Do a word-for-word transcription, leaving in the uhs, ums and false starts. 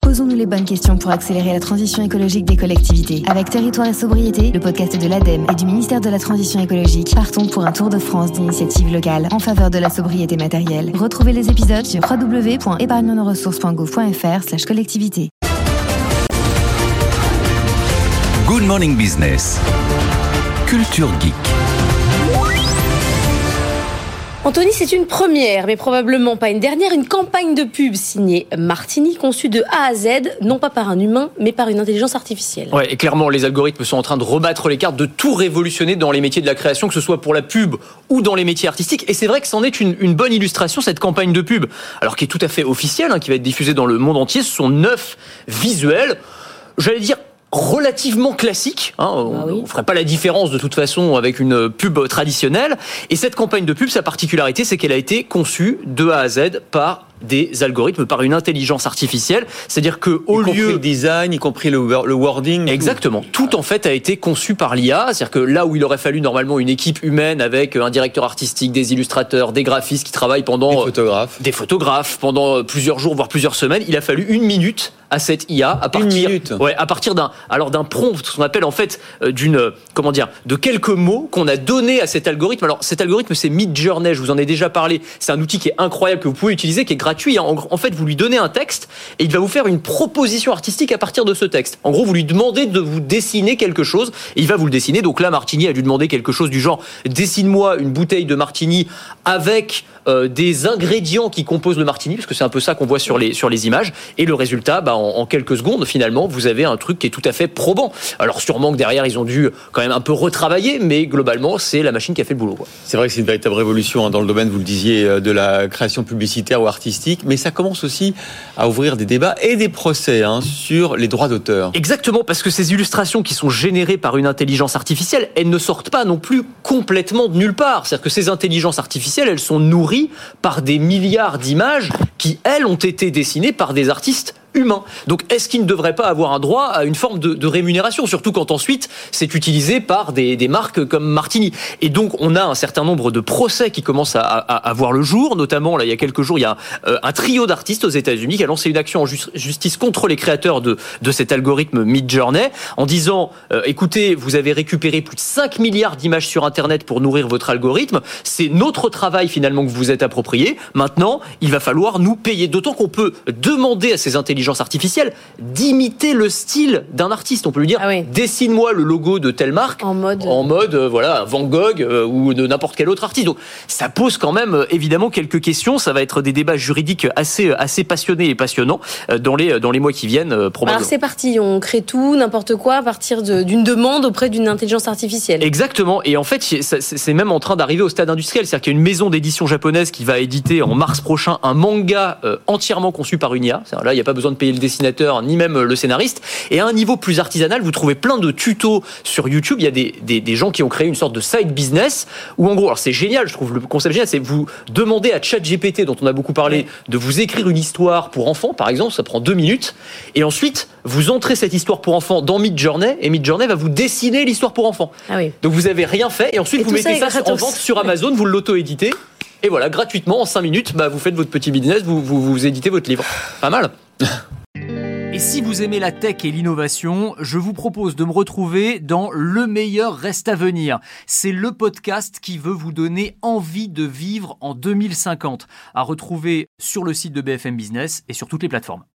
Posons-nous les bonnes questions pour accélérer la transition écologique des collectivités. Avec Territoire et Sobriété, le podcast de l'ADEME et du ministère de la Transition écologique, partons pour un tour de France d'initiatives locales en faveur de la sobriété matérielle. Retrouvez les épisodes sur w w w point épargne nos ressources point gouv point f r slash collectivité. Good Morning Business. Culture Geek. Anthony, c'est une première, mais probablement pas une dernière, une campagne de pub signée Martini, conçue de A à Z, non pas par un humain, mais par une intelligence artificielle. Ouais, et clairement, les algorithmes sont en train de rebattre les cartes, de tout révolutionner dans les métiers de la création, que ce soit pour la pub ou dans les métiers artistiques. Et c'est vrai que c'en est une, une bonne illustration, cette campagne de pub, alors qui est tout à fait officielle, hein, qui va être diffusée dans le monde entier. Ce sont neuf visuels, j'allais dire, relativement classique, hein, on ah oui. ne ferait pas la différence de toute façon avec une pub traditionnelle. Et cette campagne de pub, sa particularité, c'est qu'elle a été conçue de A à Z par des algorithmes, par une intelligence artificielle. C'est-à-dire que au y lieu compris le design, y compris le, le wording, exactement, tout. tout en fait a été conçu par l'I A. C'est-à-dire que là où il aurait fallu normalement une équipe humaine avec un directeur artistique, des illustrateurs, des graphistes qui travaillent pendant des photographes, des photographes pendant plusieurs jours voire plusieurs semaines, il a fallu une minute à cette I A à partir, une minute. ouais, à partir d'un, alors d'un prompt, ce qu'on appelle en fait d'une, comment dire, de quelques mots qu'on a donné à cet algorithme. Alors cet algorithme, c'est Midjourney, je vous en ai déjà parlé. C'est un outil qui est incroyable que vous pouvez utiliser, qui est gratuit. En, en fait, vous lui donnez un texte et il va vous faire une proposition artistique à partir de ce texte. En gros, vous lui demandez de vous dessiner quelque chose et il va vous le dessiner. Donc là, Martini a dû demander quelque chose du genre dessine-moi une bouteille de Martini avec euh, des ingrédients qui composent le Martini, parce que c'est un peu ça qu'on voit sur les sur les images. Et le résultat, bah, en, en quelques secondes, finalement, vous avez un truc qui est tout à fait probant. Alors sûrement que derrière, ils ont dû quand même un peu retravailler, mais globalement, c'est la machine qui a fait le boulot, quoi. C'est vrai que c'est une véritable révolution hein, dans le domaine, vous le disiez, de la création publicitaire ou artistique, mais ça commence aussi à ouvrir des débats et des procès hein, sur les droits d'auteur. Exactement, parce que ces illustrations qui sont générées par une intelligence artificielle, elles ne sortent pas non plus complètement de nulle part. C'est-à-dire que ces intelligences artificielles, elles sont nourries par des milliards d'images qui, elles, ont été dessinées par des artistes humain. Donc, est-ce qu'il ne devrait pas avoir un droit à une forme de, de rémunération, surtout quand ensuite c'est utilisé par des, des marques comme Martini. Et donc, on a un certain nombre de procès qui commencent à, à, à voir le jour. Notamment, là, il y a quelques jours, il y a euh, un trio d'artistes aux États-Unis qui a lancé une action en ju- justice contre les créateurs de, de cet algorithme Midjourney en disant euh, écoutez, vous avez récupéré plus de cinq milliards d'images sur Internet pour nourrir votre algorithme. C'est notre travail finalement que vous vous êtes approprié. Maintenant, il va falloir nous payer. D'autant qu'on peut demander à ces intelligences artificielle d'imiter le style d'un artiste. On peut lui dire ah oui. dessine-moi le logo de telle marque en mode, en mode euh, voilà Van Gogh euh, ou de n'importe quel autre artiste. Donc ça pose quand même euh, évidemment quelques questions. Ça va être des débats juridiques assez assez passionnés et passionnants euh, dans les dans les mois qui viennent euh, probablement. Alors c'est parti, on crée tout n'importe quoi à partir de, d'une demande auprès d'une intelligence artificielle. Exactement. Et en fait c'est, c'est même en train d'arriver au stade industriel. C'est-à-dire qu'il y a une maison d'édition japonaise qui va éditer en mars prochain un manga euh, entièrement conçu par une I A. C'est-à-dire là il n'y a pas besoin de payer le dessinateur ni même le scénariste. Et à un niveau plus artisanal, vous trouvez plein de tutos sur YouTube. Il y a des, des, des gens qui ont créé une sorte de side business où en gros, alors c'est génial, je trouve le concept génial, c'est vous demandez à ChatGPT, dont on a beaucoup parlé, de vous écrire une histoire pour enfants, par exemple, ça prend deux minutes, et ensuite vous entrez cette histoire pour enfants dans Midjourney et Midjourney va vous dessiner l'histoire pour enfants. Ah oui. Donc vous avez rien fait et ensuite et vous mettez ça, ça en vente sur Amazon, vous l'auto-éditez et voilà, gratuitement en cinq minutes, bah, vous faites votre petit business, vous, vous, vous éditez votre livre. Pas mal. Et si vous aimez la tech et l'innovation, je vous propose de me retrouver dans Le meilleur reste à venir. C'est le podcast qui veut vous donner envie de vivre en deux mille cinquante. À retrouver sur le site de B F M Business et sur toutes les plateformes.